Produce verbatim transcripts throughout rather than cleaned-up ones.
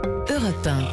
Europe un.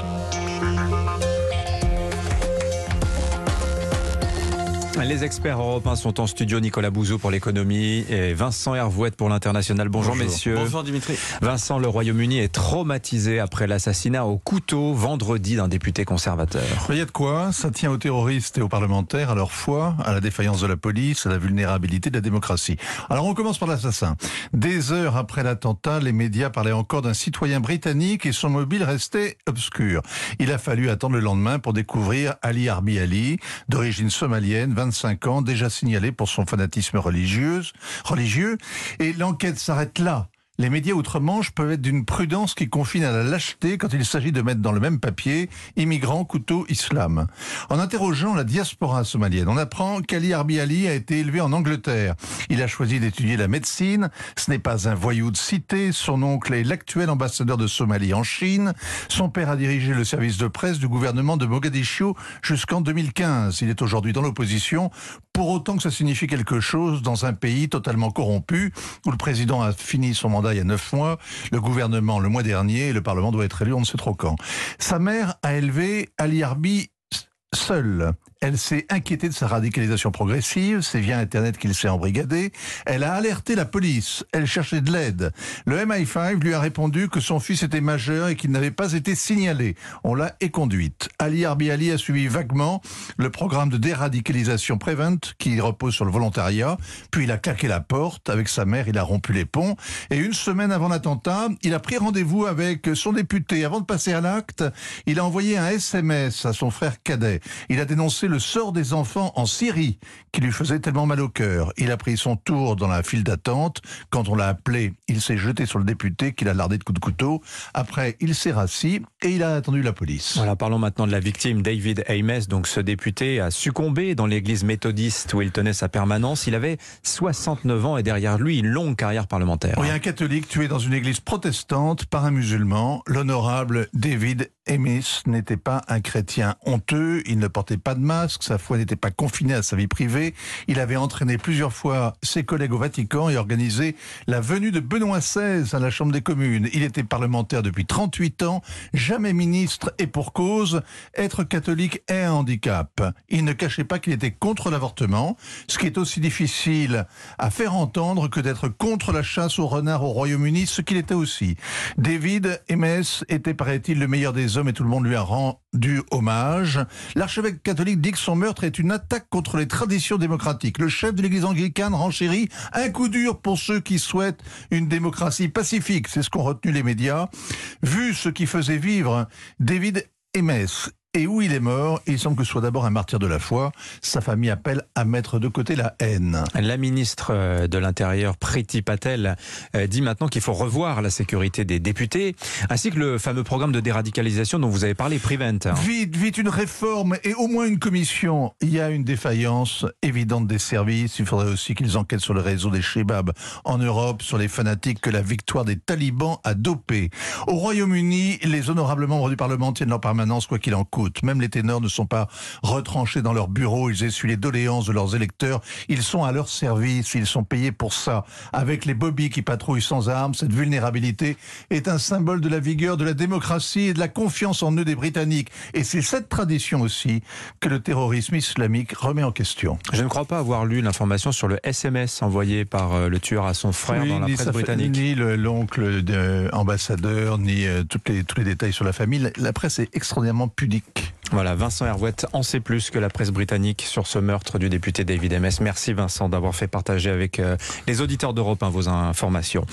Les experts européens sont en studio. Nicolas Bouzou pour l'économie et Vincent Hervouette pour l'international. Bonjour, Bonjour messieurs. Bonjour Dimitri. Vincent, le Royaume-Uni est traumatisé après l'assassinat au couteau vendredi d'un député conservateur. Il y a de quoi, ça tient aux terroristes et aux parlementaires, à leur foi, à la défaillance de la police, à la vulnérabilité de la démocratie. Alors on commence par l'assassin. Des heures après l'attentat, les médias parlaient encore d'un citoyen britannique et son mobile restait obscur. Il a fallu attendre le lendemain pour découvrir Ali Harbi Ali, d'origine somalienne, vingt-cinq ans, déjà signalé pour son fanatisme religieux, religieux, et l'enquête s'arrête là. Les médias outre-Manche peuvent être d'une prudence qui confine à la lâcheté quand il s'agit de mettre dans le même papier immigrants, couteau, islam. En interrogeant la diaspora somalienne, on apprend qu'Ali Harbi Ali a été élevé en Angleterre. Il a choisi d'étudier la médecine. Ce n'est pas un voyou de cité. Son oncle est l'actuel ambassadeur de Somalie en Chine. Son père a dirigé le service de presse du gouvernement de Mogadiscio jusqu'en deux mille quinze. Il est aujourd'hui dans l'opposition, pour autant que ça signifie quelque chose dans un pays totalement corrompu, où le président a fini son mandat il y a neuf mois, le gouvernement le mois dernier, et le Parlement doit être élu on ne sait trop quand. Sa mère a élevé Ali Harbi seule. Elle s'est inquiétée de sa radicalisation progressive, c'est via Internet qu'il s'est embrigadé. Elle a alerté la police, elle cherchait de l'aide. Le M I cinq lui a répondu que son fils était majeur et qu'il n'avait pas été signalé. On l'a éconduite. Ali Harbi Ali a suivi vaguement le programme de déradicalisation Prevent qui repose sur le volontariat. Puis il a claqué la porte. Avec sa mère, il a rompu les ponts. Et une semaine avant l'attentat, il a pris rendez-vous avec son député. Avant de passer à l'acte, il a envoyé un S M S à son frère cadet. Il a dénoncé le sort des enfants en Syrie qui lui faisait tellement mal au cœur. Il a pris son tour dans la file d'attente. Quand on l'a appelé, il s'est jeté sur le député qu'il a lardé de coups de couteau. Après, il s'est rassis et il a attendu la police. Voilà, parlons maintenant de la victime, David Amess. Donc ce député a succombé dans l'église méthodiste où il tenait sa permanence. Il avait soixante-neuf ans et derrière lui une longue carrière parlementaire. Il y a un catholique tué dans une église protestante par un musulman. L'honorable David Amess n'était pas un chrétien honteux. Il ne portait pas de masque. Sa foi n'était pas confinée à sa vie privée. Il avait entraîné plusieurs fois ses collègues au Vatican et organisé la venue de Benoît seize à la Chambre des communes. Il était parlementaire depuis trente-huit ans, jamais ministre et pour cause, être catholique est un handicap. Il ne cachait pas qu'il était contre l'avortement, ce qui est aussi difficile à faire entendre que d'être contre la chasse aux renards au Royaume-Uni, ce qu'il était aussi. David Amess était, paraît-il, le meilleur des hommes et tout le monde lui a rendu hommage. L'archevêque catholique dit que son meurtre est une attaque contre les traditions démocratiques. Le chef de l'église anglicane renchérit un coup dur pour ceux qui souhaitent une démocratie pacifique. C'est ce qu'ont retenu les médias. Vu ce qui faisait vivre David Amess et où il est mort, il semble que ce soit d'abord un martyr de la foi. Sa famille appelle à mettre de côté la haine. La ministre de l'Intérieur, Priti Patel, dit maintenant qu'il faut revoir la sécurité des députés, ainsi que le fameux programme de déradicalisation dont vous avez parlé, Prevent. Vite, vite, une réforme et au moins une commission. Il y a une défaillance évidente des services. Il faudrait aussi qu'ils enquêtent sur le réseau des Shebabs en Europe, sur les fanatiques que la victoire des talibans a dopés. Au Royaume-Uni, les honorables membres du Parlement tiennent leur permanence, quoi qu'il en coûte. Même les ténors ne sont pas retranchés dans leur bureau, ils essuient les doléances de leurs électeurs, ils sont à leur service, ils sont payés pour ça. Avec les bobbies qui patrouillent sans armes, cette vulnérabilité est un symbole de la vigueur de la démocratie et de la confiance en eux des Britanniques. Et c'est cette tradition aussi que le terrorisme islamique remet en question. Je ne crois pas avoir lu l'information sur le S M S envoyé par le tueur à son frère oui, dans la presse britannique. Ni l'oncle ambassadeur, ni euh, toutes les, tous les détails sur la famille. La, la presse est extraordinairement pudique. Voilà, Vincent Hervouette en sait plus que la presse britannique sur ce meurtre du député David Amess. Merci Vincent d'avoir fait partager avec les auditeurs d'Europe un vos informations.